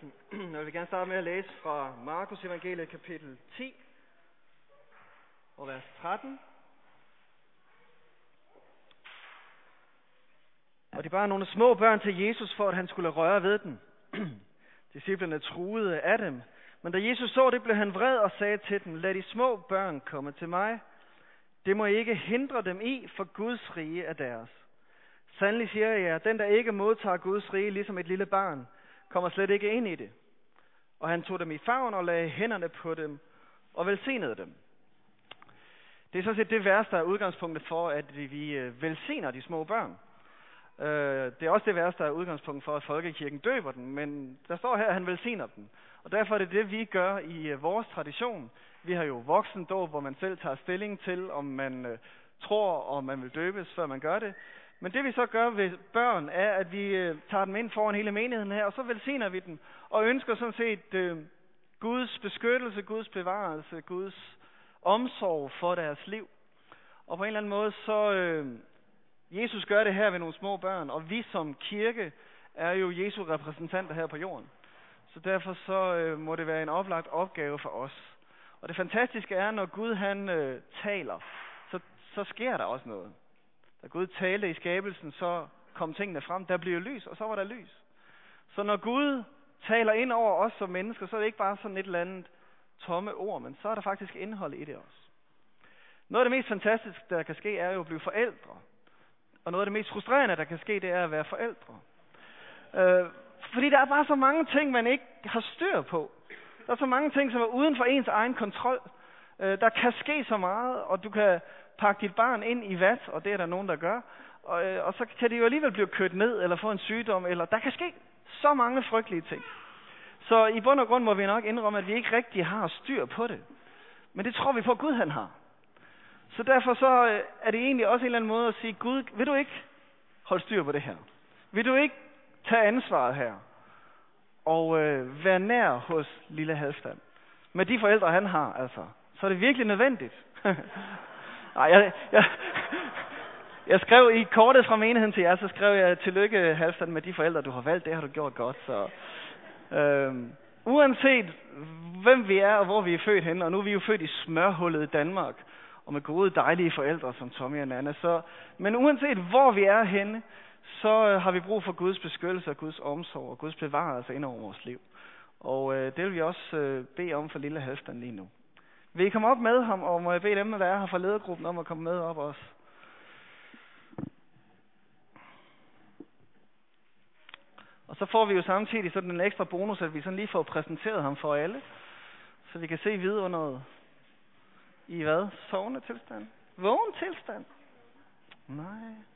teksten. Jeg vil gerne starte med at læse fra Markus evangeliet kapitel 10 og vers 13. Og de bar nogle små børn til Jesus, for at han skulle røre ved dem. Disciplene truede af dem, men da Jesus så det, blev han vred og sagde til dem: lad de små børn komme til mig. Det må ikke hindre dem i, for Guds rige er deres. Sandelig siger jeg jer, den der ikke modtager Guds rige ligesom et lille barn, kommer slet ikke ind i det. Og han tog dem i favn og lagde hænderne på dem og velsignede dem. Det er sådan set det vers, der er udgangspunktet for, at vi velsigner de små børn. Det er også det vers, der er udgangspunkt for, at folkekirken døber dem, men der står her, at han velsigner dem. Og derfor er det det, vi gør i vores tradition. Vi har jo voksendåb, hvor man selv tager stilling til, om man tror, og man vil døbes, før man gør det. Men det vi så gør ved børn, er, at vi tager dem ind foran hele menigheden her, og så velsigner vi dem, og ønsker sådan set Guds beskyttelse, Guds bevarelse, Guds omsorg for deres liv. Og på en eller anden måde, så Jesus gør det her ved nogle små børn, og vi som kirke er jo Jesu repræsentanter her på jorden. Så derfor så må det være en oplagt opgave for os. Og det fantastiske er, når Gud han taler, så sker der også noget. Da Gud talte i skabelsen, så kom tingene frem. Der blev lys, og så var der lys. Så når Gud taler ind over os som mennesker, så er det ikke bare sådan et eller andet tomme ord, men så er der faktisk indhold i det også. Noget af det mest fantastiske, der kan ske, er jo at blive forældre. Og noget af det mest frustrerende, der kan ske, det er at være forældre. Fordi der er bare så mange ting, man ikke har styr på. Der er så mange ting, som er uden for ens egen kontrol. Der kan ske så meget, og du kan pakke dit barn ind i vat, og det er der nogen, der gør. Og så kan det jo alligevel blive kørt ned, eller få en sygdom, eller der kan ske så mange frygtelige ting. Så i bund og grund må vi nok indrømme, at vi ikke rigtig har styr på det. Men det tror vi på, at Gud han har. Så derfor så er det egentlig også en eller anden måde at sige, Gud, vil du ikke holde styr på det her? Vil du ikke tage ansvaret her? Og være nær hos lille Halvstand? Med de forældre, han har, altså. Så er det virkelig nødvendigt. Nej, jeg skrev i kortet fra menigheden til jer, så skrev jeg: tillykke Halvstand med de forældre, du har valgt. Det har du gjort godt. Så uanset hvem vi er og hvor vi er født henne, og nu er vi jo født i smørhullet i Danmark, og med gode, dejlige forældre som Tommy og Nana. Men uanset hvor vi er henne, så har vi brug for Guds beskyttelse og Guds omsorg og Guds bevarelse ind over vores liv. Og det vil vi også bede om for lille Halvstand lige nu. Vil I komme op med ham, og må jeg bede dem, der er her fra ledergruppen, om at komme med op også? Og så får vi jo samtidig sådan en ekstra bonus, at vi sådan lige får præsenteret ham for alle, så vi kan se vidunderet i hvad? Sovende tilstand? Vågen tilstand? Nej.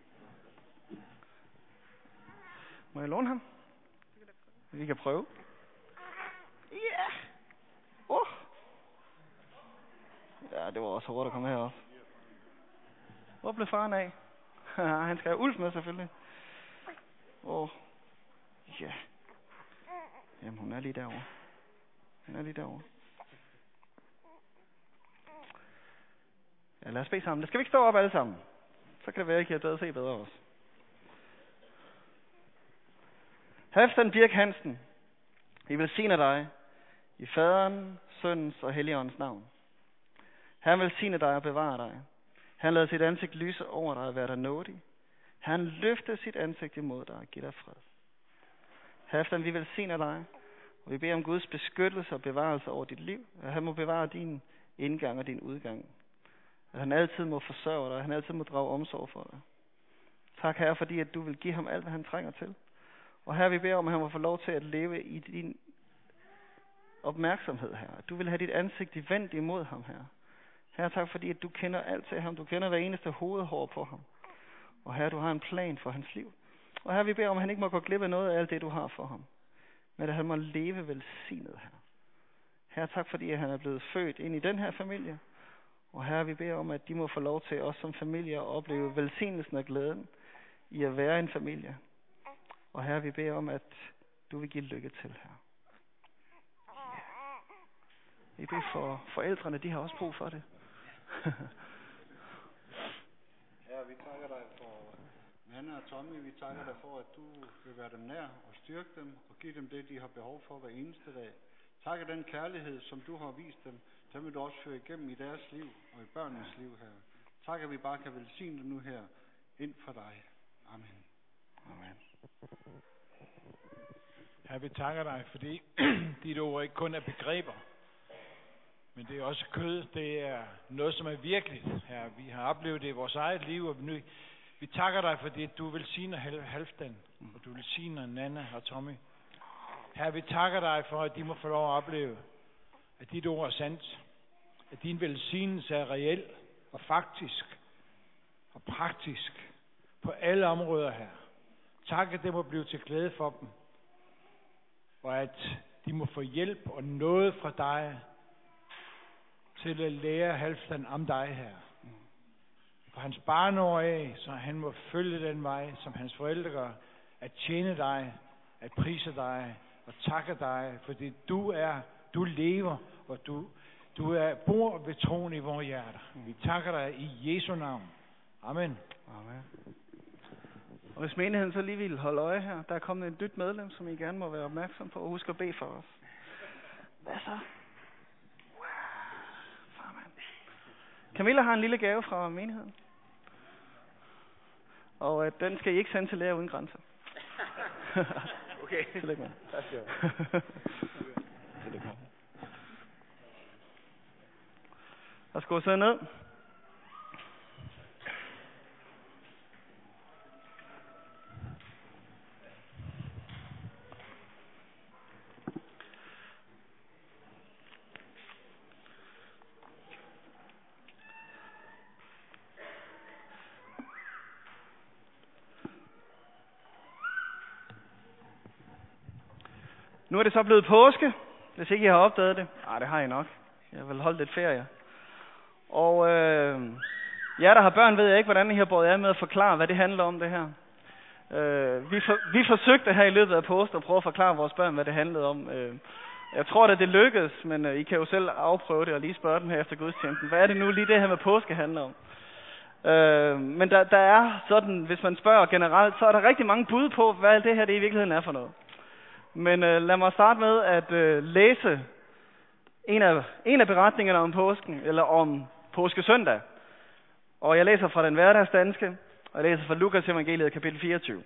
Må jeg låne ham? Vi kan prøve. Ja! Yeah. Ja, det var også hårdt at komme herop. Hvor blev faren af? Han skal have Ulf med selvfølgelig. Ja. Jamen, hun er lige derovre. Ja, lad os bede sammen. Skal vi ikke stå op alle sammen? Så kan det være, at I kan bedre se bedre også. Halvstand Birk Hansen, vi velsigner dig i Faderen, Søndens og Helligåndens navn. Han velsigner dig og bevarer dig. Han lader sit ansigt lyse over dig og være dig nådig. Han løfter sit ansigt imod dig og giver dig fred. Halvstand, vi velsigner dig, og vi beder om Guds beskyttelse og bevarelse over dit liv. At han må bevare din indgang og din udgang. At han altid må forsørge dig, at han altid må drage omsorg for dig. Tak, Herre, fordi at du vil give ham alt, hvad han trænger til. Og Herre, vi beder om, at han må få lov til at leve i din opmærksomhed, Herre. At du vil have dit ansigt vendt imod ham, Herre. Herre, tak fordi at du kender alt til ham. Du kender hver eneste hovedhår på ham. Og Herre, du har en plan for hans liv. Og Herre, vi beder om, at han ikke må gå glip af noget af alt det, du har for ham. Men at han må leve velsignet, Herre. Herre, tak fordi at han er blevet født ind i den her familie. Og Herre, vi beder om, at de må få lov til os som familie at opleve velsignelsen og glæden i at være en familie. Og Herre, vi beder om, at du vil give lykke til, Herre. Yeah. Vi beder for forældrene, de har også brug for det. Herre, vi takker dig for Hanne og Tommy, vi takker dig for, at du vil være dem nær og styrke dem og give dem det, de har behov for hver eneste dag. Tak af den kærlighed, som du har vist dem, den vil du også føre igennem i deres liv og i børnenes liv her. Tak, at vi bare kan velsigne det nu her ind for dig. Amen. Amen. Herre, vi takker dig, fordi dit ord ikke kun er begreber, men det er også kød. Det er noget, som er virkeligt. Herre, vi har oplevet det i vores eget liv, og vi takker dig, fordi du velsigner Halvdan, og du velsigner Nana og Tommy. Herre, vi takker dig for, at de må få lov at opleve, at dit ord er sandt, at din velsignelse er reel og faktisk og praktisk på alle områder her. Tak, at det må blive til glæde for dem, og at de må få hjælp og noget fra dig til at lære Halvdan om dig her. For hans barneår af, så han må følge den vej, som hans forældre gør, at tjene dig, at prise dig og takke dig, fordi du lever, og du bor ved troen i vores hjerter. Vi takker dig i Jesu navn. Amen. Amen. Og hvis menigheden så lige vil holde øje her, der er kommet et nyt medlem, som I gerne må være opmærksom på, og husk at bede for os. Hvad så? Wow. Farmand. Camilla har en lille gave fra menigheden. Og den skal I ikke sende til Læger Uden Grænser. Okay. Tillykke med. Tak skal Tillykke med. Og skål så ned. Nu er det så blevet påske, hvis ikke I har opdaget det. Nej, det har I nok. Jeg har vel holdt lidt ferie. Og jer, der har børn, ved jeg ikke, hvordan I har båret jer med at forklare, hvad det handler om, det her. Vi forsøgte her i løbet af påske at prøve at forklare vores børn, hvad det handlede om. Jeg tror da, det lykkedes, men I kan jo selv afprøve det og lige spørge dem her efter gudstjenesten. Hvad er det nu lige det her med påske handler om? Men der er sådan, hvis man spørger generelt, så er der rigtig mange bud på, hvad det her det i virkeligheden er for noget. Men lad mig starte med at læse en af beretningerne om påsken, eller om påskesøndag. Og jeg læser fra den hverdagsdanske, og jeg læser fra Lukas evangeliet kapitel 24.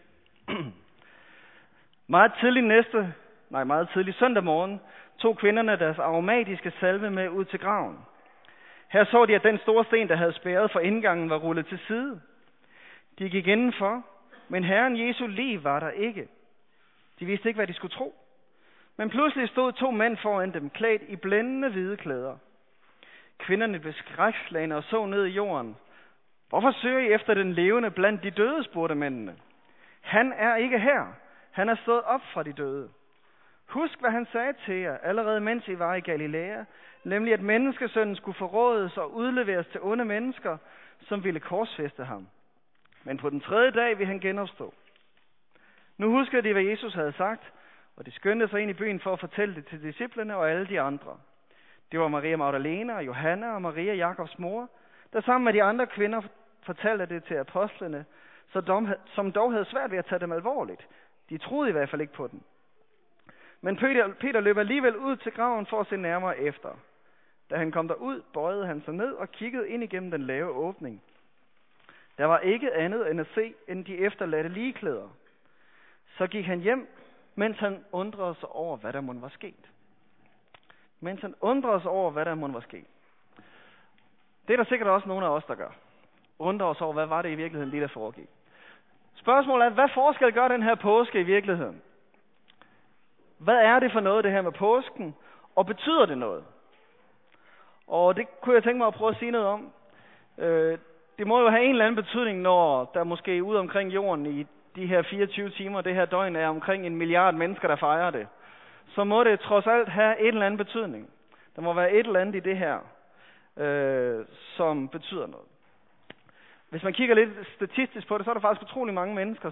Meget tidlig søndag morgen tog kvinderne deres aromatiske salve med ud til graven. Her så de, at den store sten, der havde spærret for indgangen, var rullet til side. De gik indenfor, men Herren Jesu lig var der ikke. De vidste ikke, hvad de skulle tro. Men pludselig stod 2 mænd foran dem, klædt i blændende hvide klæder. Kvinderne blev skrækslagne og så ned i jorden. Hvorfor søger I efter den levende blandt de døde, spurgte mændene. Han er ikke her. Han er stået op fra de døde. Husk, hvad han sagde til jer, allerede mens I var i Galilea, nemlig at menneskesønnen skulle forrådes og udleveres til onde mennesker, som ville korsfæste ham. Men på den 3. dag ville han genopstå. Nu huskede de, hvad Jesus havde sagt, og de skyndte sig ind i byen for at fortælle det til disciplene og alle de andre. Det var Maria Magdalena og Johanna og Maria Jakobs mor, der sammen med de andre kvinder fortalte det til apostlene, som dog havde svært ved at tage dem alvorligt. De troede i hvert fald ikke på den. Men Peter løb alligevel ud til graven for at se nærmere efter. Da han kom derud, bøjede han sig ned og kiggede ind igennem den lave åbning. Der var ikke andet end at se end de efterladte ligeklæder. Så gik han hjem, mens han undrede sig over, hvad der mon var sket. Det er der sikkert også nogle af os, der gør. Undrer os over, hvad var det i virkeligheden lige, der foregik. Spørgsmålet er, hvad forskel gør den her påske i virkeligheden? Hvad er det for noget, det her med påsken? Og betyder det noget? Og det kunne jeg tænke mig at prøve at sige noget om. Det må jo have en eller anden betydning, når der måske ude omkring jorden i de her 24 timer, det her døgn, er omkring 1 milliard mennesker, der fejrer det. Så må det trods alt have en eller anden betydning. Der må være et eller andet i det her, som betyder noget. Hvis man kigger lidt statistisk på det, så er der faktisk utrolig mange mennesker,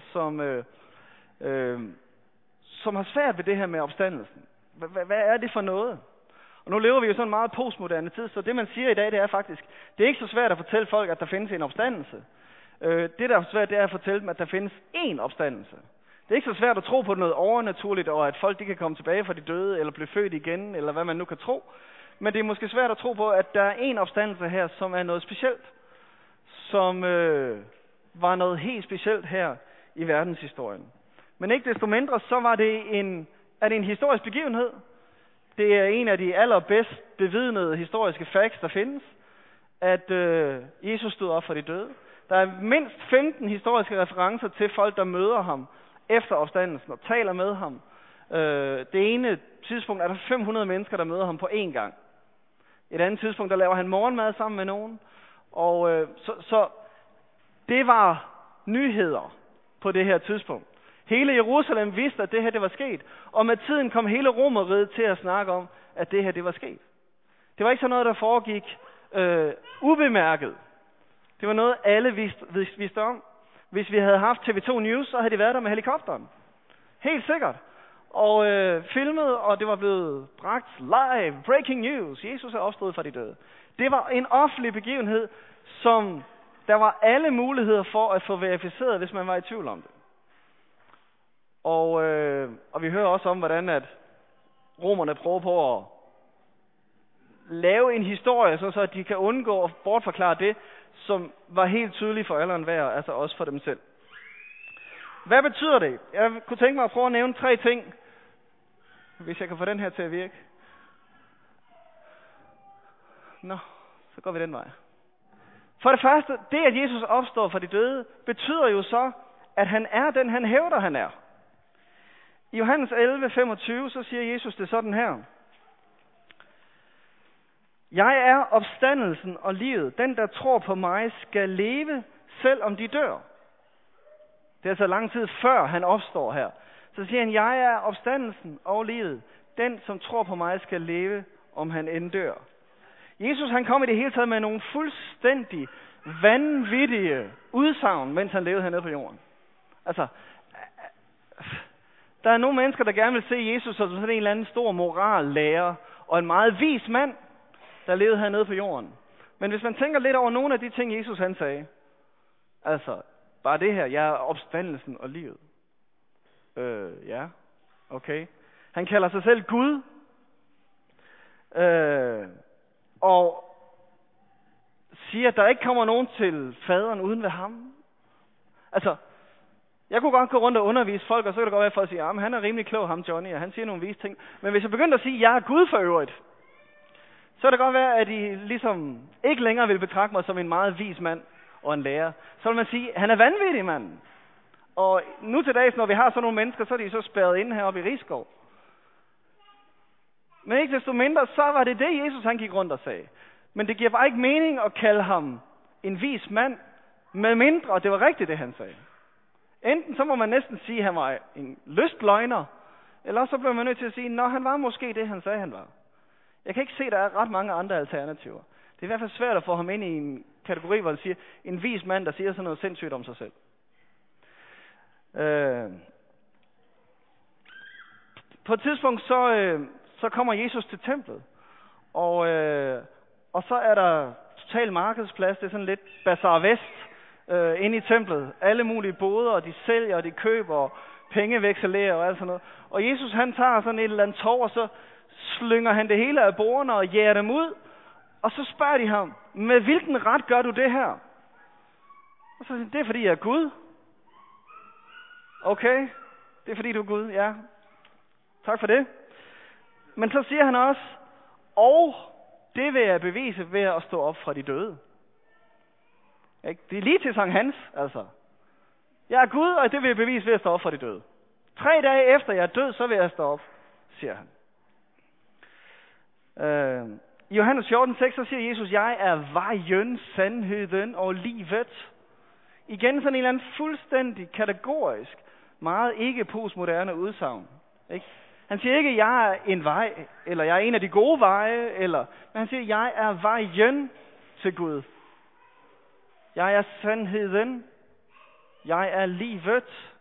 som har svært ved det her med opstandelsen. Hvad er det for noget? Og nu lever vi jo sådan en meget postmoderne tid, så det man siger i dag, det er faktisk, det er ikke så svært at fortælle folk, at der findes en opstandelse. Det, der er svært, det er at fortælle dem, at der findes én opstandelse. Det er ikke så svært at tro på noget overnaturligt, og at folk de kan komme tilbage fra de døde, eller blive født igen, eller hvad man nu kan tro. Men det er måske svært at tro på, at der er én opstandelse her, som er noget specielt. Som var noget helt specielt her i verdenshistorien. Men ikke desto mindre, så var det en historisk begivenhed. Det er en af de allerbedst bevidnede historiske facts, der findes, at Jesus stod op for de døde. Der er mindst 15 historiske referencer til folk, der møder ham efter opstandelsen og taler med ham. Det ene tidspunkt er der 500 mennesker, der møder ham på én gang. Et andet tidspunkt, der laver han morgenmad sammen med nogen. Og så det var nyheder på det her tidspunkt. Hele Jerusalem vidste, at det her det var sket. Og med tiden kom hele Romerriget til at snakke om, at det her det var sket. Det var ikke sådan noget, der foregik ubemærket. Det var noget, alle vidste om. Hvis vi havde haft TV2 News, så havde de været der med helikopteren. Helt sikkert. Og filmet, og det var blevet bragt live. Breaking news. Jesus er opstået fra de døde. Det var en offentlig begivenhed, som der var alle muligheder for at få verificeret, hvis man var i tvivl om det. Og vi hører også om, hvordan at romerne prøver på at lave en historie, så at de kan undgå at bortforklare det, som var helt tydeligt for alle og enhver, altså også for dem selv. Hvad betyder det? Jeg kunne tænke mig at prøve at nævne 3 ting, hvis jeg kan få den her til at virke. Nå, så går vi den vej. For det første, det at Jesus opstår fra de døde, betyder jo så, at han er den, han hævder, han er. I Johannes 11:25, så siger Jesus det sådan her. Jeg er opstandelsen og livet. Den, der tror på mig, skal leve, selv om de dør. Det er altså lang tid før han opstår her. Så siger han, jeg er opstandelsen og livet. Den, som tror på mig, skal leve, om han end dør. Jesus han kom i det hele taget med nogle fuldstændig vanvittige udsagn, mens han levede hernede på jorden. Altså, der er nogle mennesker, der gerne vil se Jesus som sådan en eller anden stor morallærer, og en meget vis mand, der levede hernede på jorden. Men hvis man tænker lidt over nogle af de ting, Jesus han sagde, altså, bare det her, jeg er opstandelsen og livet. Ja, okay. Han kalder sig selv Gud, og siger, at der ikke kommer nogen til faderen uden ved ham. Altså, jeg kunne godt gå rundt og undervise folk, og så kan det godt være for at sige, at han er rimelig klog, ham Johnny, og han siger nogle vise ting. Men hvis jeg begyndte at sige, at jeg er Gud for øvrigt, så kan det godt være, at I ligesom ikke længere vil betragte mig som en meget vis mand og en lærer. Så vil man sige, at han er vanvittig, mand. Og nu til dags, når vi har sådan nogle mennesker, så er de så spærret inde heroppe i Rigskov. Men ikke desto mindre, så var det det, Jesus han gik rundt og sagde. Men det giver bare ikke mening at kalde ham en vis mand, med mindre, og det var rigtigt, det han sagde. Enten så må man næsten sige, at han var en lystløgner, eller så bliver man nødt til at sige, at han var måske det, han sagde, han var. Jeg kan ikke se, at der er ret mange andre alternativer. Det er i hvert fald svært at få ham ind i en kategori, hvor han siger, en vis mand, der siger sådan noget sindssygt om sig selv. På et tidspunkt, så kommer Jesus til templet, og så er der total markedsplads, det er sådan lidt Bazar Vest inde i templet. Alle mulige boder, og de sælger, og de køber, og penge vekselerer og alt sådan noget. Og Jesus han tager sådan et eller andet tov, og så slynger han det hele af bordene og jager dem ud. Og så spørger de ham, med hvilken ret gør du det her? Og så siger han, det er fordi jeg er Gud. Okay, det er fordi du er Gud, ja. Tak for det. Men så siger han også, og det vil jeg bevise ved at stå op fra de døde. Det er lige til Sankt Hans, altså. Jeg er Gud, og det vil jeg bevise ved at stå op fra de døde. 3 dage efter jeg er død, så vil jeg stå op, siger han. I Johannes 14:6, så siger Jesus, jeg er vejen, sandheden og livet. Igen sådan en eller anden fuldstændig kategorisk, meget ikke postmoderne udsagn. Ikke? Han siger ikke, jeg er en vej, eller jeg er en af de gode veje, men han siger, jeg er vejen til Gud. Jeg er sandheden. Jeg er livet.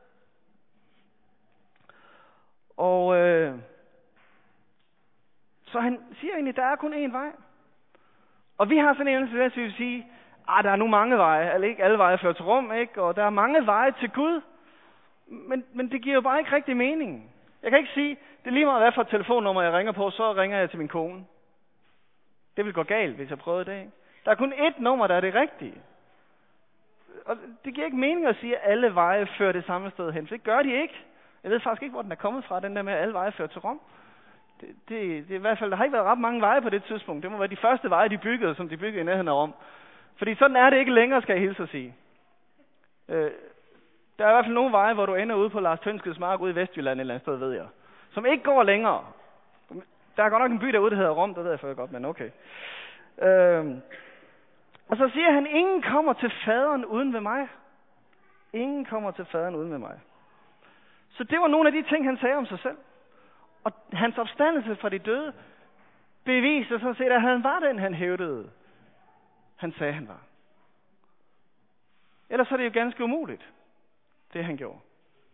Og så han siger egentlig, der er kun én vej. Og vi har sådan en tendens til at sige, der er nu mange veje, altså ikke alle veje fører til Rom, ikke? Og der er mange veje til Gud, men det giver jo bare ikke rigtig mening. Jeg kan ikke sige, det er lige meget hvad for et telefonnummer jeg ringer på, så ringer jeg til min kone. Det vil gå galt, hvis jeg prøvede det, ikke? Der er kun ét nummer, der er det rigtige. Og det giver ikke mening at sige, at alle veje fører det samme sted hen, for det gør de ikke. Jeg ved faktisk ikke, hvor den er kommet fra, den der med, at alle veje fører til Rom. Det er i hvert fald, der har ikke været ret mange veje på det tidspunkt. Det må være de første veje, de byggede, som de byggede i nærheden af Rom. Fordi sådan er det ikke længere, skal jeg hilse at sige. Der er i hvert fald nogle veje, hvor du ender ude på Lars Tønskeds mark ude i Vestjylland et eller andet sted, ved jeg. Som ikke går længere. Der er godt nok en by derude, der hedder Rom, det ved jeg for godt, men okay. Og så siger han, ingen kommer til faderen uden ved mig. Ingen kommer til faderen uden ved mig. Så det var nogle af de ting, han sagde om sig selv. Og hans opstandelse fra de døde beviste sådan set, at han var den, han hævdede. Han sagde, han var. Ellers er det jo ganske umuligt, det han gjorde.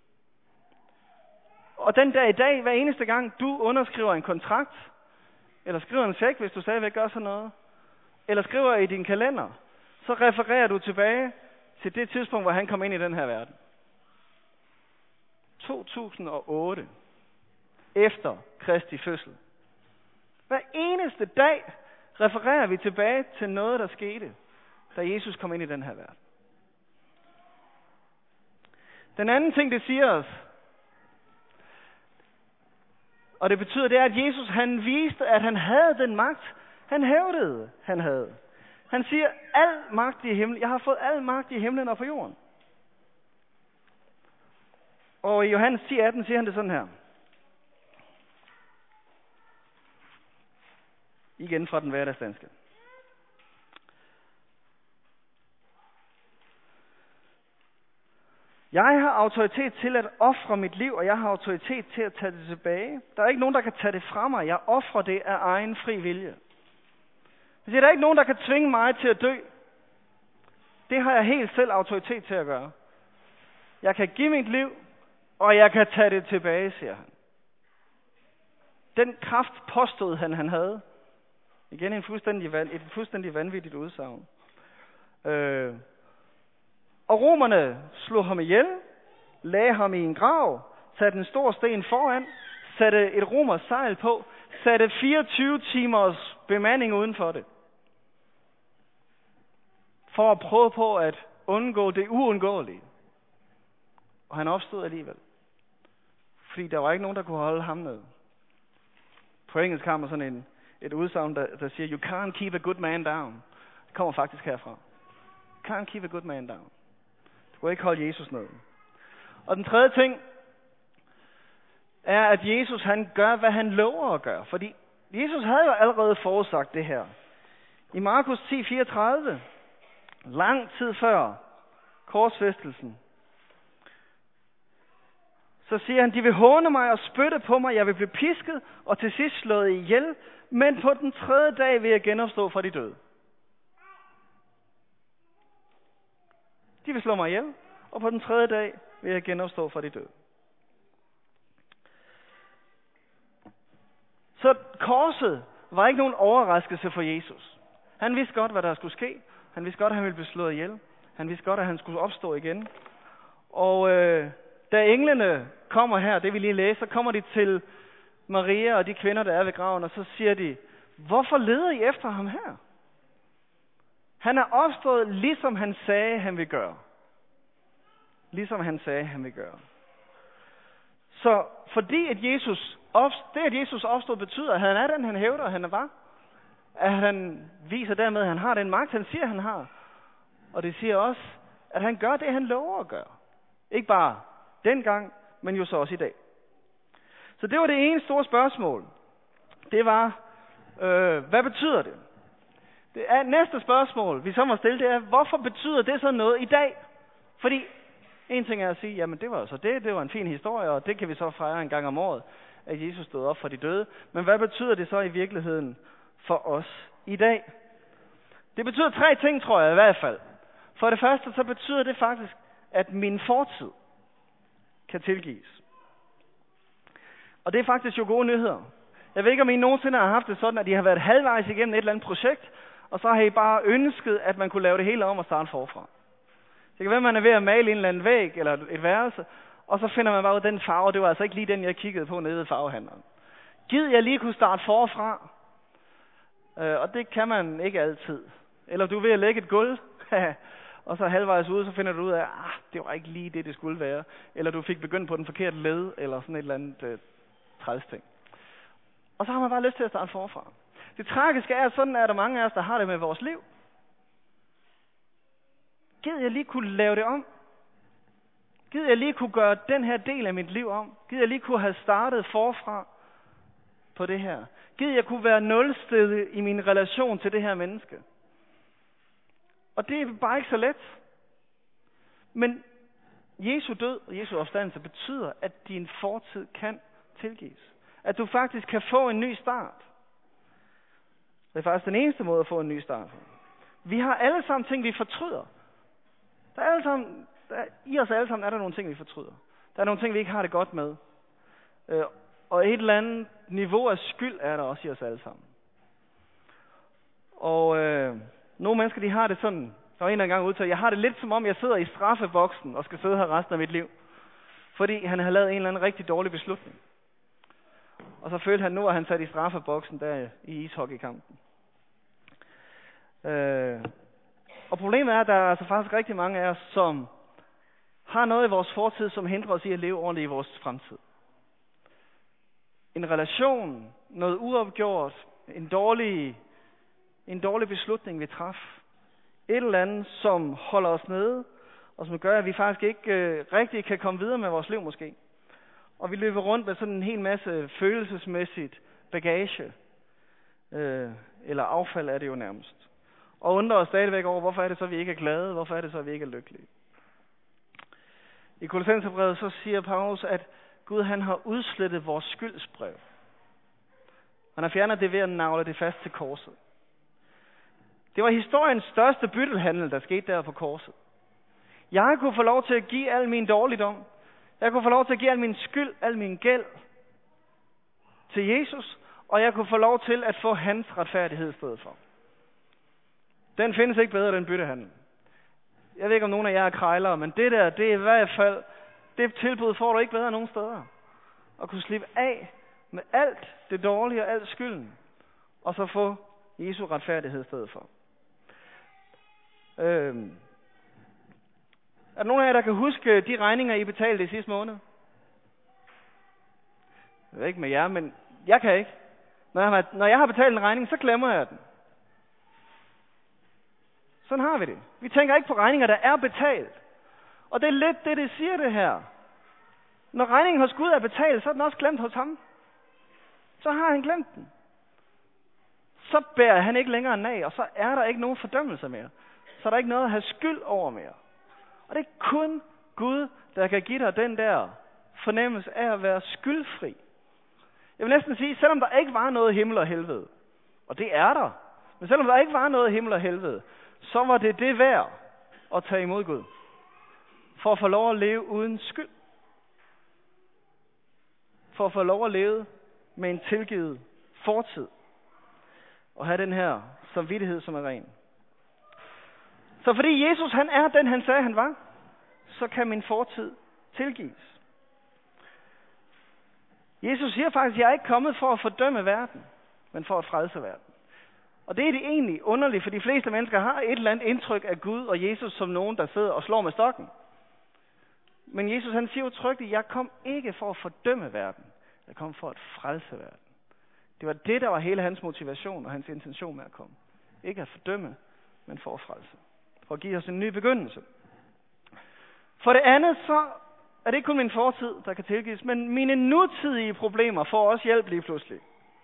Og den dag i dag, hver eneste gang du underskriver en kontrakt, eller skriver en check, hvis du stadigvæk gør sådan noget, eller skriver i din kalender, så refererer du tilbage til det tidspunkt, hvor han kom ind i den her verden. 2008. Efter Kristi fødsel. Hver eneste dag refererer vi tilbage til noget, der skete, da Jesus kom ind i den her verden. Den anden ting, det siger os, og det betyder, det er, at Jesus han viste, at han havde den magt, han hævdede, han havde. Han siger, al magt i himlen, jeg har fået al magt i himlen og på jorden. Og i Johannes 10:18 siger han det sådan her. Igen fra den hverdagsdanske. Jeg har autoritet til at ofre mit liv, og jeg har autoritet til at tage det tilbage. Der er ikke nogen, der kan tage det fra mig. Jeg ofrer det af egen fri vilje. Det siger, der er ikke nogen, der kan tvinge mig til at dø. Det har jeg helt selv autoritet til at gøre. Jeg kan give mit liv, og jeg kan tage det tilbage, siger han. Den kraft påstod han havde. Igen et fuldstændig vanvittigt udsagn. Og romerne slog ham ihjel, lagde ham i en grav, satte en stor sten foran, satte et romers sejl på, satte 24 timers bemanding uden for det. For at prøve på at undgå det uundgåelige. Og han opstod alligevel. Fordi der var ikke nogen, der kunne holde ham ned. På engelsk har man sådan et udsagn, der siger, you can't keep a good man down. Det kommer faktisk herfra. You can't keep a good man down. Du kan ikke holde Jesus ned. Og den tredje ting er, at Jesus han gør, hvad han lover at gøre. Fordi Jesus havde jo allerede forudsagt det her. I Markus 10:34, lang tid før korsfæstelsen, så siger han, de vil håne mig og spytte på mig, jeg vil blive pisket og til sidst slået ihjel, men på den tredje dag vil jeg genopstå fra de døde. De vil slå mig ihjel, og på den tredje dag vil jeg genopstå fra de døde. Så korset var ikke nogen overraskelse for Jesus. Han vidste godt, hvad der skulle ske. Han vidste godt, at han ville blive slået ihjel. Han vidste godt, at han skulle opstå igen. Og da englene kommer her, det vi lige læser, så kommer de til Maria og de kvinder, der er ved graven, og så siger de, hvorfor leder I efter ham her? Han er opstået, ligesom han sagde, han vil gøre. Ligesom han sagde, han vil gøre. Så fordi at Jesus opstod, betyder, at han er den, han hævder, at han var. At han viser dermed, at han har den magt, han siger, han har. Og det siger også, at han gør det, han lover at gøre. Ikke bare dengang, men jo så også i dag. Så det var det ene store spørgsmål. Det var, hvad betyder det? Næste spørgsmål, vi så må stille, det er, hvorfor betyder det så noget i dag? Fordi en ting er at sige, jamen det var så det var en fin historie, og det kan vi så fejre en gang om året, at Jesus stod op fra de døde. Men hvad betyder det så i virkeligheden for os i dag? Det betyder 3 ting, tror jeg i hvert fald. For det første, så betyder det faktisk, at min fortid kan tilgives. Og det er faktisk jo gode nyheder. Jeg ved ikke, om I nogensinde har haft det sådan, at I har været halvvejs igennem et eller andet projekt, og så har I bare ønsket, at man kunne lave det hele om og starte forfra. Det kan være, at man er ved at male en eller anden væg eller et værelse, og så finder man bare ud, den farve, det var altså ikke lige den, jeg kiggede på nede ved farvehandleren. Gid jeg lige kunne starte forfra, og det kan man ikke altid. Eller du er ved at lægge et gulv, og så halvvejs ude, så finder du ud af, det var ikke lige det skulle være. Eller du fik begyndt på den forkerte led, eller sådan et eller andet træls ting. Og så har man bare lyst til at starte forfra. Det tragiske er, at sådan er der mange af os, der har det med vores liv. Gid jeg lige kunne lave det om? Gid jeg lige kunne gøre den her del af mit liv om? Gid jeg lige kunne have startet forfra på det her? Gid jeg kunne være nulsted i min relation til det her menneske? Og det er bare ikke så let. Men Jesu død og Jesu opstandelse betyder, at din fortid kan tilgives. At du faktisk kan få en ny start. Det er faktisk den eneste måde at få en ny start. Vi har alle sammen ting, vi fortryder. I os alle sammen er der nogle ting, vi fortryder. Der er nogle ting, vi ikke har det godt med. Og et eller andet niveau af skyld er der også i os alle sammen. Og nogle mennesker, de har det sådan, der var en gang udtalt, jeg har det lidt som om, jeg sidder i straffeboksen og skal sidde her resten af mit liv. Fordi han har lavet en eller anden rigtig dårlig beslutning. Og så følte han nu, at han sat i straffeboksen der i ishockeykampen. Og problemet er, at der er altså faktisk rigtig mange af os, som har noget i vores fortid, som hindrer os i at leve ordentligt i vores fremtid. En relation, noget uopgjort, en dårlig beslutning, vi træffer. Et eller andet, som holder os nede, og som gør, at vi faktisk ikke rigtig kan komme videre med vores liv måske. Og vi løber rundt med sådan en hel masse følelsesmæssigt bagage, eller affald er det jo nærmest. Og undrer os stadigvæk over, hvorfor er det så, vi ikke er glade, hvorfor er det så, vi ikke er lykkelige. I Kolossenserbrevet så siger Paulus, at Gud han har udslettet vores skyldsbrev. Han har fjernet det ved at nagle det fast til korset. Det var historiens største byttehandel, der skete der på korset. Jeg kunne få lov til at give al min dårligdom. Jeg kunne få lov til at give al min skyld, al min gæld til Jesus. Og jeg kunne få lov til at få hans retfærdighed i stedet for. Den findes ikke bedre, den byttehandel. Jeg ved ikke, om nogen af jer er krejlere, men det der, det er i hvert fald, det tilbud får du ikke bedre nogen steder. At kunne slippe af med alt det dårlige og alt skylden. Og så få Jesu retfærdighed i stedet for. Er der nogen af jer, der kan huske de regninger, I betalte i sidste måned? Jeg ved ikke med jer, men jeg kan ikke. Når jeg har betalt en regning, så glemmer jeg den. Sådan har vi det. Vi tænker ikke på regninger, der er betalt. Og det er lidt det siger det her. Når regningen hos Gud er betalt, så er den også glemt hos ham. Så har han glemt den. Så bærer han ikke længere nag, og så er der ikke nogen fordømmelse mere. Så er der ikke noget at have skyld over mere. Og det er kun Gud, der kan give dig den der fornemmelse af at være skyldfri. Jeg vil næsten sige, selvom der ikke var noget himmel og helvede, og det er der, men selvom der ikke var noget himmel og helvede, så var det værd at tage imod Gud. For at få lov at leve uden skyld. For at få lov at leve med en tilgivet fortid. Og have den her samvittighed, som er ren. Så fordi Jesus han er den, han sagde, han var, så kan min fortid tilgives. Jesus siger faktisk, at jeg er ikke kommet for at fordømme verden, men for at frelse verden. Og det er det egentlig underligt, for de fleste mennesker har et eller andet indtryk af Gud og Jesus som nogen, der sidder og slår med stokken. Men Jesus han siger udtrykkeligt, jeg kom ikke for at fordømme verden, jeg kom for at frelse verden. Det var det, der var hele hans motivation og hans intention med at komme. Ikke at fordømme, men for at frelse. For at give os en ny begyndelse. For det andet, så er det ikke kun min fortid, der kan tilgives, men mine nutidige problemer får også hjælp lige pludselig.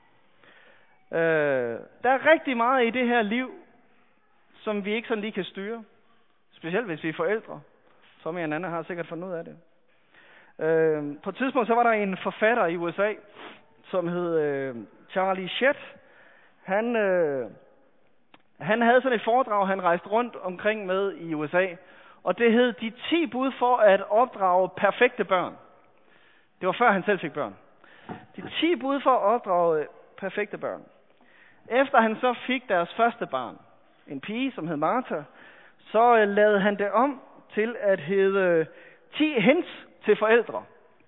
Der er rigtig meget i det her liv, som vi ikke sådan lige kan styre. Specielt hvis vi er forældre. Som en anden har sikkert fundet ud af det. På et tidspunkt, så var der en forfatter i USA, som hed Charlie Shedd. Han havde sådan et foredrag, han rejste rundt omkring med i USA. Og det hed de 10 bud for at opdrage perfekte børn. Det var før han selv fik børn. De 10 bud for at opdrage perfekte børn. Efter han så fik deres første barn, en pige, som hed Martha, så lavede han det om til at hedde 10 hints til forældre.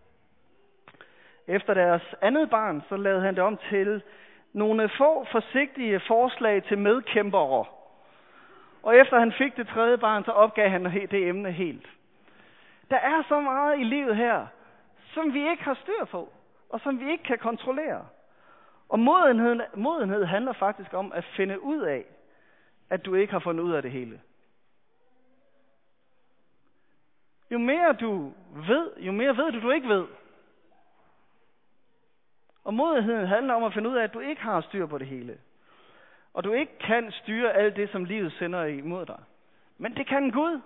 Efter deres andet barn, så lavede han det om til nogle få forsigtige forslag til medkæmpere. Og efter han fik det 3. barn, så opgav han det emne helt. Der er så meget i livet her, som vi ikke har styr på, og som vi ikke kan kontrollere. Og modenhed handler faktisk om at finde ud af, at du ikke har fundet ud af det hele. Jo mere du ved, jo mere ved du ikke ved. Og modenheden handler om at finde ud af, at du ikke har styr på det hele. Og du ikke kan styre alt det, som livet sender imod dig. Men det kan Gud.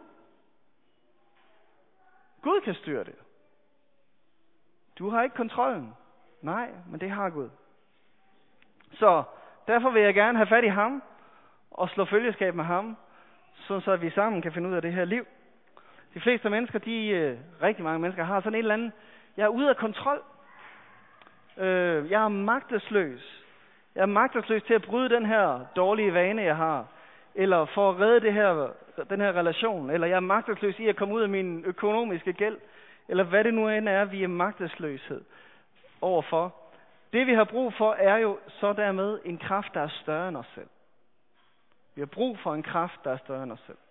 Gud kan styre det. Du har ikke kontrollen. Nej, men det har Gud. Så derfor vil jeg gerne have fat i ham og slå følgeskab med ham, så vi sammen kan finde ud af det her liv. De fleste mennesker, rigtig mange mennesker, har sådan en eller anden, jeg er ude af kontrol. Jeg er magtesløs. Jeg er magtesløs til at bryde den her dårlige vane, jeg har. Eller for at redde den her relation. Eller jeg er magtesløs i at komme ud af min økonomiske gæld. Eller hvad det nu end er, vi er magtesløshed overfor. Det vi har brug for er jo så dermed en kraft, der er større end os selv. Vi har brug for en kraft, der er større end os selv.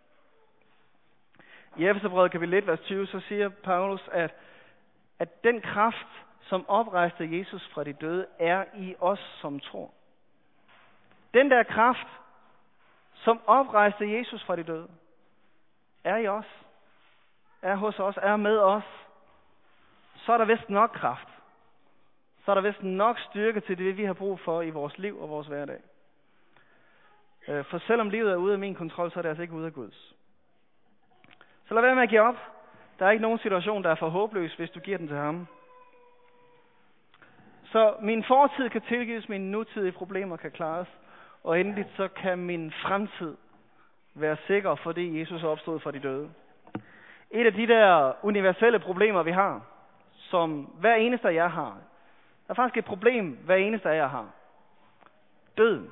I Efeserbrevet kapitel 1, vers 20, så siger Paulus, at den kraft, som oprejste Jesus fra de døde, er i os, som tror. Den der kraft, som oprejste Jesus fra de døde, er i os, er hos os, er med os. Så er der vist nok kraft. Så er der vist nok styrke til det, vi har brug for i vores liv og vores hverdag. For selvom livet er ude af min kontrol, så er det altså ikke ude af Guds. Så lad være med at give op. Der er ikke nogen situation, der er for håbløs, hvis du giver den til ham. Så min fortid kan tilgives, mine nutidige problemer kan klares, og endeligt så kan min fremtid være sikker, fordi Jesus opstod fra de døde. Et af de der universelle problemer, vi har, som hver eneste af jer har, der er faktisk et problem, hver eneste af jer har. Døden.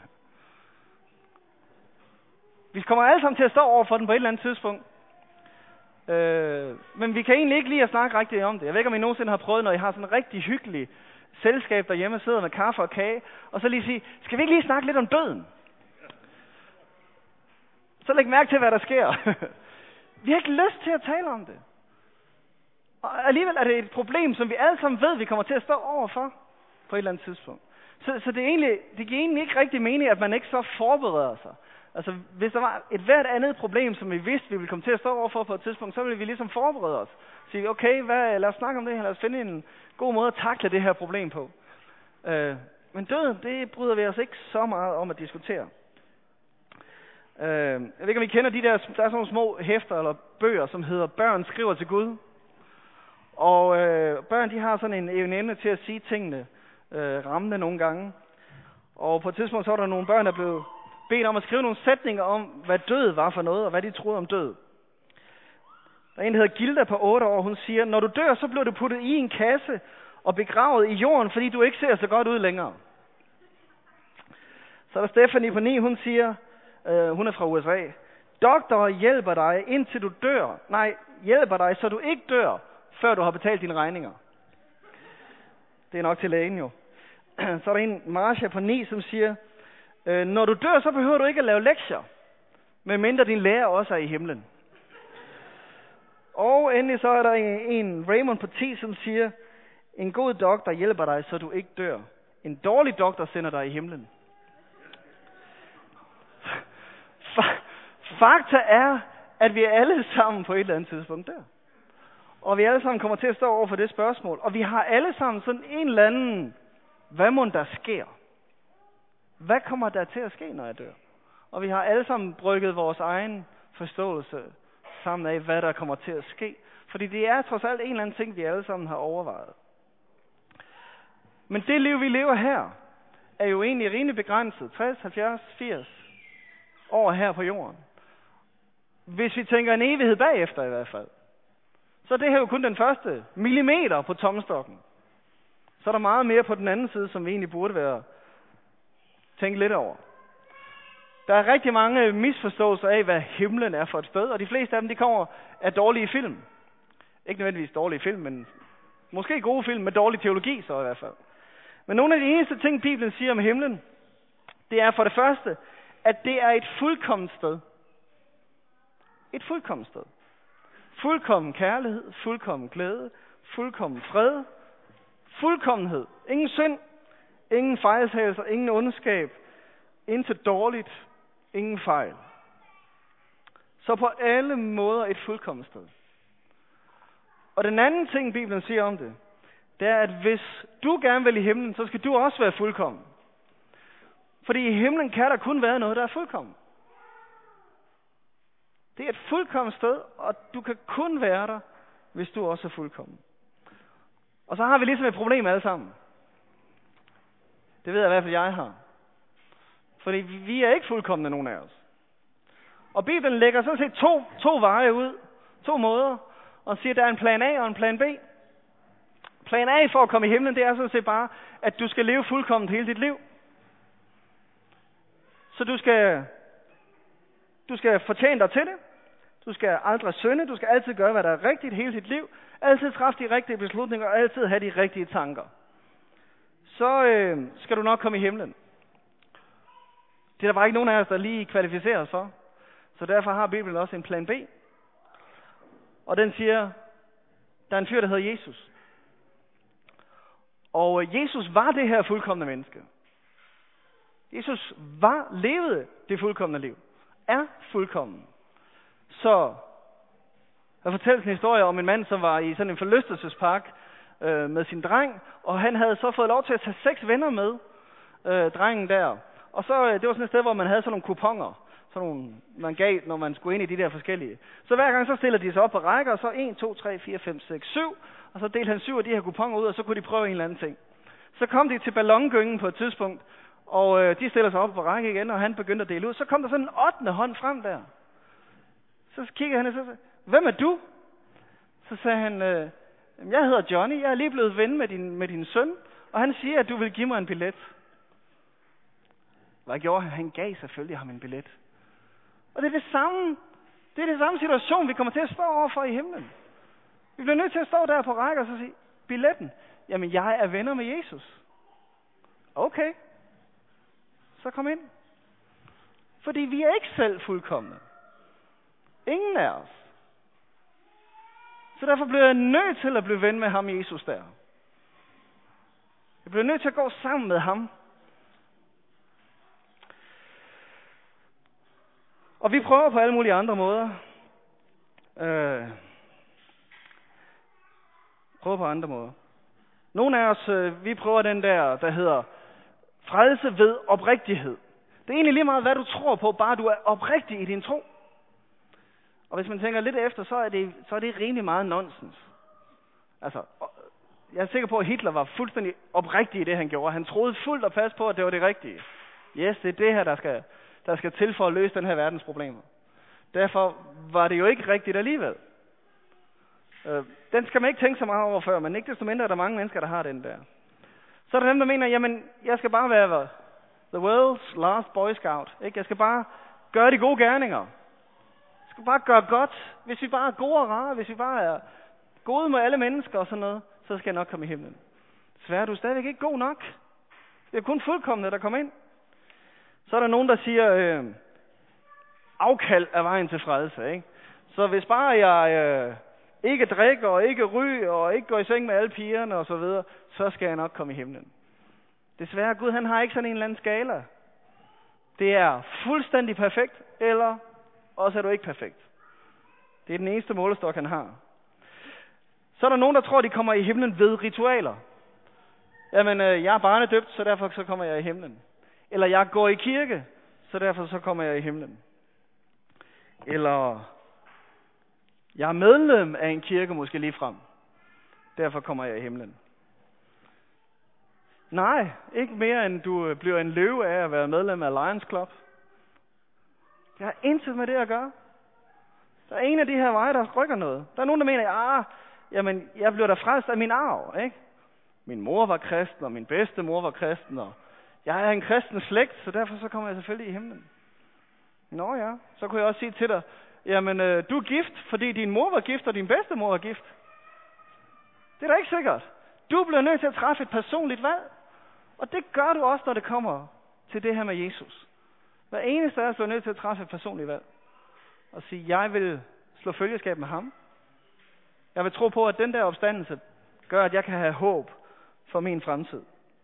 Vi kommer alle sammen til at stå over for den på et eller andet tidspunkt. Men vi kan egentlig ikke lide at snakke rigtigt om det. Jeg ved ikke, om I nogensinde har prøvet, når I har sådan en rigtig hyggelig selskab derhjemme, sidder med kaffe og kage, og så lige sige, skal vi ikke lige snakke lidt om døden? Så læg mærke til, hvad der sker. Vi har ikke lyst til at tale om det. Og alligevel er det et problem, som vi alle sammen ved, vi kommer til at stå overfor på et eller andet tidspunkt. Så det giver egentlig ikke rigtig mening, at man ikke så forbereder sig. Altså, hvis der var et hvert andet problem, som vi vidste, vi ville komme til at stå overfor på et tidspunkt, så ville vi ligesom forberede os. Sige, okay, lad os snakke om det her, lad os finde en god måde at takle det her problem på. Men døden, det bryder vi os ikke så meget om at diskutere. Jeg ved ikke, om I kender der er sådan nogle små hæfter eller bøger, som hedder Børn skriver til Gud. Og børn, de har sådan en evne til at sige tingene rammende nogle gange. Og på et tidspunkt, så var der nogle børn, der blev bedt om at skrive nogle sætninger om, hvad død var for noget, og hvad de troede om død. Der er en, der hedder Gilda på 8 år, hun siger, når du dør, så bliver du puttet i en kasse og begravet i jorden, fordi du ikke ser så godt ud længere. Så er der Stephanie på 9, hun siger, hun er fra USA, doktor hjælper dig, indtil du dør. Nej, hjælper dig, så du ikke dør, før du har betalt dine regninger. Det er nok til lægen jo. Så er der en, Marcia på 9, som siger, når du dør, så behøver du ikke at lave lektier, medmindre din lærer også er i himlen. Og endelig så er der en Raymond på 10, som siger, en god doktor hjælper dig, så du ikke dør. En dårlig doktor sender dig i himlen. Fakta er, at vi alle sammen på et eller andet tidspunkt dør. Og vi alle sammen kommer til at stå over for det spørgsmål. Og vi har alle sammen sådan en eller anden, hvad må der sker? Hvad kommer der til at ske, når jeg dør? Og vi har alle sammen brygget vores egen forståelse sammen af, hvad der kommer til at ske. Fordi det er trods alt en eller anden ting, vi alle sammen har overvejet. Men det liv, vi lever her, er jo egentlig rimelig begrænset. 60, 70, 80 år her på jorden. Hvis vi tænker en evighed bagefter i hvert fald, så er det her jo kun den første millimeter på tommestokken. Så er der meget mere på den anden side, som vi egentlig burde tænke lidt over. Der er rigtig mange misforståelser af, hvad himlen er for et sted, og de fleste af dem, de kommer af dårlige film. Ikke nødvendigvis dårlige film, men måske gode film med dårlig teologi, så i hvert fald. Men nogle af de eneste ting, Bibelen siger om himlen, det er for det første, at det er et fuldkomment sted. Et fuldkomment sted. Fuldkommen kærlighed, fuldkommen glæde, fuldkommen fred, fuldkommenhed. Ingen synd, ingen fejltagelser, ingen ondskab, intet dårligt, ingen fejl. Så på alle måder et fuldkomment sted. Og den anden ting, Bibelen siger om det, det er, at hvis du gerne vil i himlen, så skal du også være fuldkommen. Fordi i himlen kan der kun være noget, der er fuldkommen. Det er et fuldkomment sted, og du kan kun være der, hvis du også er fuldkommen. Og så har vi ligesom et problem alle sammen. Det ved jeg i hvert fald, jeg har. Fordi vi er ikke fuldkomne, nogen af os. Og Bibelen lægger sådan set to veje ud, 2 måder, og siger, at der er en plan A og en plan B. Plan A for at komme i himlen, det er sådan set bare, at du skal leve fuldkomment hele dit liv. Så du skal fortjene dig til det. Du skal aldrig synde. Du skal altid gøre, hvad der er rigtigt hele dit liv. Altid træffe de rigtige beslutninger, og altid have de rigtige tanker. Så skal du nok komme i himlen. Det er der bare ikke nogen af os, der lige kvalificerer os for. Så derfor har Bibelen også en plan B. Og den siger, der er en fyr, der hedder Jesus. Og Jesus var det her fuldkomne menneske. Jesus levede det fuldkomne liv. Er fuldkommen. Så der fortælles en historie om en mand, som var i sådan en forlystelsespark med sin dreng. Og han havde så fået lov til at tage 6 venner med, drengen der. Og så, det var sådan et sted, hvor man havde sådan nogle kuponer. Sådan nogle, man gav, når man skulle ind i de der forskellige. Så hver gang så stillede de sig op på rækker, og så 1, 2, 3, 4, 5, 6, 7. Og så delte han 7 af de her kuponer ud, og så kunne de prøve en eller anden ting. Så kom de til ballongyngen på et tidspunkt, og de stiller sig op på række igen, og han begyndte at dele ud. Så kom der sådan en 8. hånd frem der. Så kiggede han og så sagde, hvem er du? Så sagde han, jeg hedder Johnny, jeg er lige blevet ven med din søn, og han siger, at du vil give mig en billet. Hvad gjorde han? Han gav selvfølgelig ham en billet. Og det er det samme situation, vi kommer til at stå overfor i himlen. Vi bliver nødt til at stå der på række og så sige, billetten, jamen jeg er venner med Jesus. Okay, så kom ind. Fordi vi er ikke selv fuldkomne. Ingen af os. Så derfor bliver jeg nødt til at blive ven med ham, Jesus der. Jeg bliver nødt til at gå sammen med ham. Og vi prøver på alle mulige andre måder. Nogle af os, vi prøver den der hedder frelse ved oprigtighed. Det er egentlig lige meget, hvad du tror på, bare du er oprigtig i din tro. Og hvis man tænker lidt efter, så er det rimelig meget nonsens. Altså, jeg er sikker på, at Hitler var fuldstændig oprigtig i det, han gjorde. Han troede fuldt og fast på, at det var det rigtige. Yes, det er det her, der skal til for at løse den her verdens problemer. Derfor var det jo ikke rigtigt alligevel. Den skal man ikke tænke så meget over før, men ikke desto mindre er der mange mennesker, der har den der. Så er der dem, der mener, jamen, jeg skal bare være the world's last boy scout. Ikke? Jeg skal bare gøre de gode gerninger. Jeg skal bare gøre godt. Hvis vi bare er gode og rare, hvis vi bare er gode med alle mennesker og sådan noget, så skal jeg nok komme i himlen. Desværre, du er stadigvæk ikke god nok. Det er kun fuldkomne, der kommer ind. Så er der nogen, der siger, afkald er vejen til frelse. Ikke? Så hvis bare jeg ikke drikker og ikke ryger og ikke går i seng med alle pigerne og så videre, så skal jeg nok komme i himlen. Desværre, Gud han har ikke sådan en eller anden skala. Det er fuldstændig perfekt, eller også er du ikke perfekt. Det er den eneste målestok, han har. Så er der nogen, der tror, de kommer i himlen ved ritualer. Jamen, jeg er barnedøbt, så derfor så kommer jeg i himlen. Eller jeg går i kirke, så derfor så kommer jeg i himlen. Eller jeg er medlem af en kirke måske lige frem. Derfor kommer jeg i himlen. Nej, ikke mere end du bliver en løve af at være medlem af Lions Club. Det har intet med det at gøre. Der er en af de her veje, der rykker noget. Der er nogen, der mener, jamen, jeg bliver da frelst af min arv, ikke? Min mor var kristen, og min bedstemor var kristen, og jeg er en kristen slægt, så derfor så kommer jeg selvfølgelig i himlen. Nå ja, så kunne jeg også sige til dig, jamen du er gift, fordi din mor var gift, og din bedstemor var gift. Det er da ikke sikkert. Du bliver nødt til at træffe et personligt valg. Og det gør du også, når det kommer til det her med Jesus. Hver eneste af os bliver nødt til at træffe et personligt valg. Og sige, jeg vil slå følgeskab med ham. Jeg vil tro på, at den der opstandelse gør, at jeg kan have håb for min fremtid.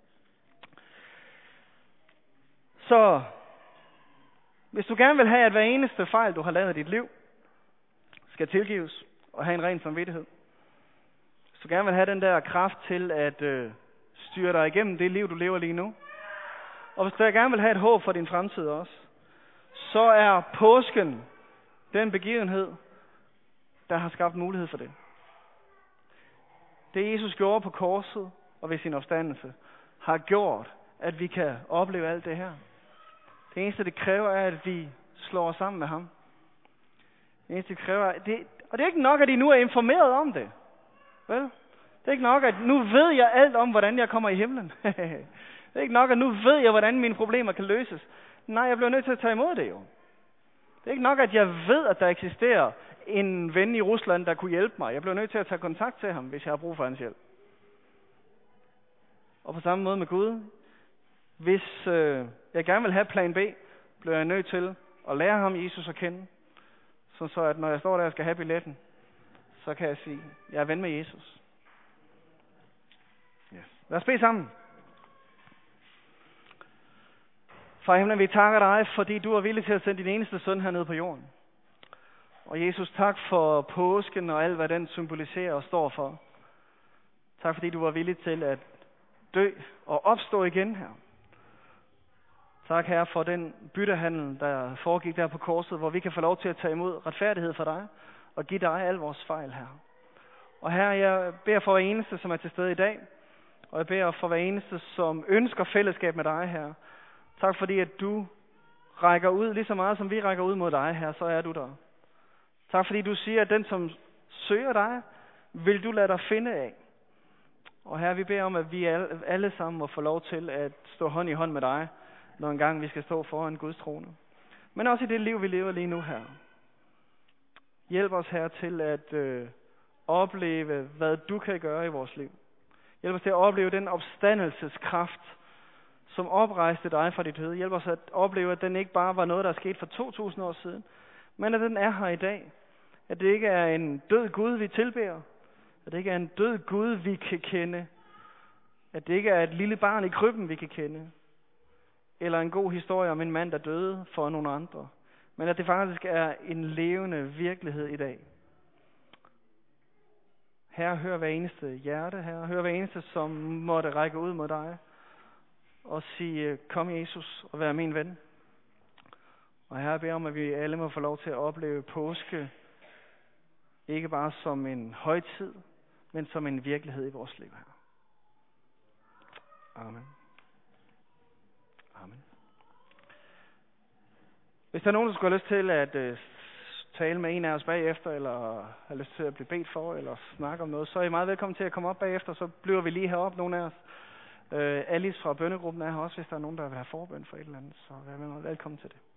Så hvis du gerne vil have, at hver eneste fejl, du har lavet i dit liv, skal tilgives og have en ren samvittighed. Hvis du gerne vil have den der kraft til at styre dig igennem det liv, du lever lige nu. Og hvis du gerne vil have et håb for din fremtid også, så er påsken den begivenhed, der har skabt mulighed for det. Det Jesus gjorde på korset og ved sin opstandelse, har gjort, at vi kan opleve alt det her. Det eneste, det kræver, er, at vi slår os sammen med ham. Det eneste, det kræver, og det er ikke nok, at I nu er informeret om det. Vel? Det er ikke nok, at nu ved jeg alt om, hvordan jeg kommer i himlen. Det er ikke nok, at nu ved jeg, hvordan mine problemer kan løses. Nej, jeg bliver nødt til at tage imod det jo. Det er ikke nok, at jeg ved, at der eksisterer en ven i Rusland, der kunne hjælpe mig. Jeg bliver nødt til at tage kontakt til ham, hvis jeg har brug for hans hjælp. Og på samme måde med Gud. Hvis jeg gerne vil have plan B, bliver jeg nødt til at lære ham Jesus at kende. Så at når jeg står der og skal have billetten, så kan jeg sige, jeg er ven med Jesus. Yes. Lad os bede sammen. Far i himlen, vi takker dig, fordi du er villig til at sende din eneste søn hernede på jorden. Og Jesus, tak for påsken og alt, hvad den symboliserer og står for. Tak fordi du var villig til at dø og opstå igen her. Tak, Herre, for den byttehandel, der foregik der på korset, hvor vi kan få lov til at tage imod retfærdighed for dig og give dig al vores fejl, Herre. Og Herre, jeg beder for hver eneste, som er til stede i dag, og jeg beder for hver eneste, som ønsker fællesskab med dig, Herre. Tak fordi, at du rækker ud lige så meget, som vi rækker ud mod dig, Herre, så er du der. Tak fordi du siger, at den, som søger dig, vil du lade dig finde af. Og Herre, vi beder om, at vi alle sammen må få lov til at stå hånd i hånd med dig, når engang vi skal stå foran Guds trone. Men også i det liv, vi lever lige nu her. Hjælp os, Herre, til at opleve, hvad du kan gøre i vores liv. Hjælp os til at opleve den opstandelseskraft, som oprejste dig fra dit døde. Hjælp os at opleve, at den ikke bare var noget, der er sket for 2000 år siden, men at den er her i dag. At det ikke er en død Gud, vi tilbeder. At det ikke er en død Gud, vi kan kende. At det ikke er et lille barn i krybben, vi kan kende. Eller en god historie om en mand, der døde for nogle andre. Men at det faktisk er en levende virkelighed i dag. Herre, hør hver eneste hjerte, Herre. Hør hver eneste, som måtte række ud mod dig. Og sige, kom Jesus og vær min ven. Og Herre, jeg beder om, at vi alle må få lov til at opleve påske. Ikke bare som en højtid, men som en virkelighed i vores liv, Herre. Amen. Amen. Hvis der er nogen, der skulle have lyst til at tale med en af os bagefter, eller har lyst til at blive bedt for, eller snakke om noget, så er I meget velkommen til at komme op bagefter, så bliver vi lige heroppe, nogle af os. Alice fra bønnegruppen er her også, hvis der er nogen, der vil have forbøn for et eller andet, så vær med velkommen til det.